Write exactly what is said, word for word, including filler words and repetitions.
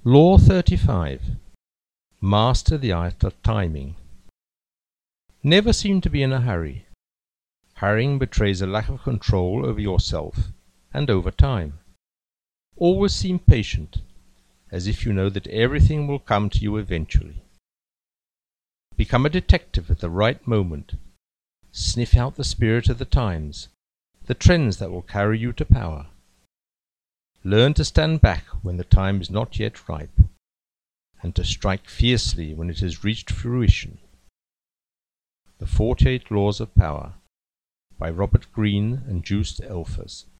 Law thirty-five. Master the art of timing. Never seem to be in a hurry. Hurrying betrays a lack of control over yourself and over time. Always seem patient, as if you know that everything will come to you eventually. Become a detective at the right moment. Sniff out the spirit of the times, the trends that will carry you to power. Learn to stand back when the time is not yet ripe, and to strike fiercely when it has reached fruition. The Forty-Eight Laws of Power by Robert Greene and Joost Elfers.